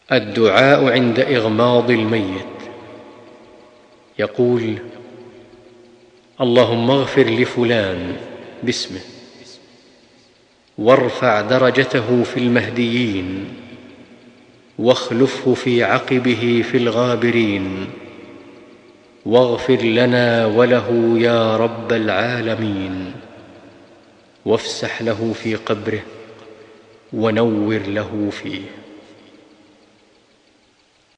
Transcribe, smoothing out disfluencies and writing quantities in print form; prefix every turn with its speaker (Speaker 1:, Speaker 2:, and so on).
Speaker 1: الدعاء عند إغماض الميت. يقول: اللهم اغفر لفلان باسمه، وارفع درجته في المهديين، واخلفه في عقبه في الغابرين، واغفر لنا وله يا رب العالمين، وافسح له في قبره ونور له فيه.